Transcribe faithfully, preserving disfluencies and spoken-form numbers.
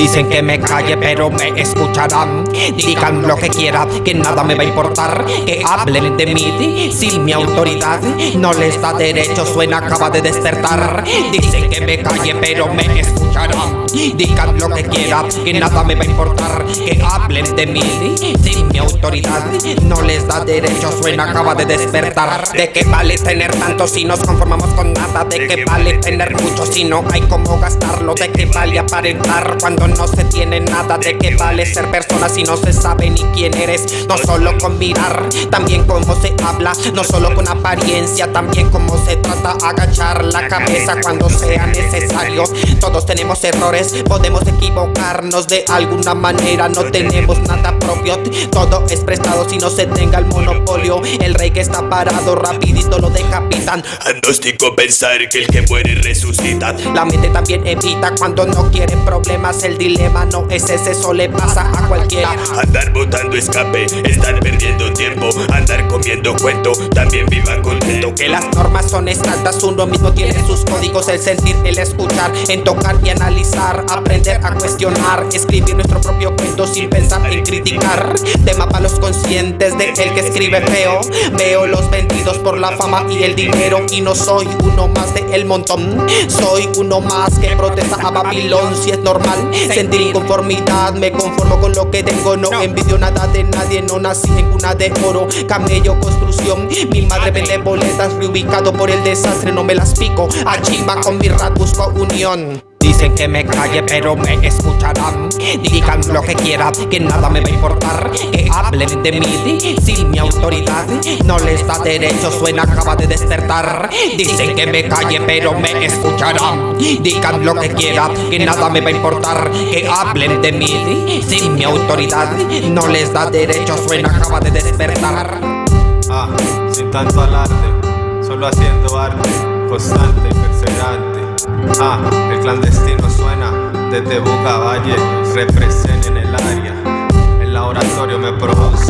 Dicen que me calle pero me escucharán. Digan lo que quieran, que nada me va a importar. Que hablen de mí sin mi autoridad. No les da derecho, suena, acaba de despertar. Dicen que me calle pero me escucharán. Digan lo que quieran, que nada me va a importar. Que hablen de mí sin mi autoridad. No les da derecho, suena, acaba de despertar. ¿De qué vale tener tanto si nos conformamos con nada? ¿De qué vale tener mucho si no hay cómo gastarlo? ¿De qué vale aparentar cuando no se tiene nada? ¿De qué vale ser persona si no se sabe ni quién eres? No solo con mirar, también cómo se habla. No solo con apariencia, también cómo se trata. Agachar la cabeza cuando sea necesario. Todos tenemos errores, podemos equivocarnos de alguna manera. No tenemos nada propio, todo es prestado si no se tenga el monopolio. El rey que está parado rapidito lo decapitan. Agnóstico pensar que el que muere resucita. La mente también evita cuando no quiere problemas. El dilema no es ese, eso le pasa a cualquiera. Andar botando escape, estar perdiendo tiempo. Andar comiendo cuento, también viva contento. Que las normas son exactas, uno mismo tiene sus códigos. El sentir, el escuchar, en tocar y analizar. Aprender a cuestionar, escribir nuestro propio cuento sin pensar en criticar. Tema para los conscientes de el que escribe feo. Veo los vendidos por la fama y el dinero. Y no soy uno más de el montón. Soy uno más que protesta a Babilón. Si es normal sentir inconformidad, me conformo con lo que tengo. No envidio nada de nadie, no nací en cuna de oro. Camello, construcción, mi madre vende boletas. Reubicado por el desastre, no me las pico. A chimba con mi rat busco unión. Dicen que me calle pero me escucharán. Digan lo que quieran, que nada me va a importar. Que hablen de mí sin mi autoridad. No les da derecho, suena, acaba de despertar. Dicen que me calle pero me escucharán. Digan lo que quieran, que nada me va a importar. Que hablen de mí sin mi autoridad. No les da derecho, suena, acaba de despertar. Ah, sin tanto alarde, solo haciendo arte, constante, perseverante. Ah, el clandestino suena desde Buga Valle, representa en el área, el laboratorio me produce.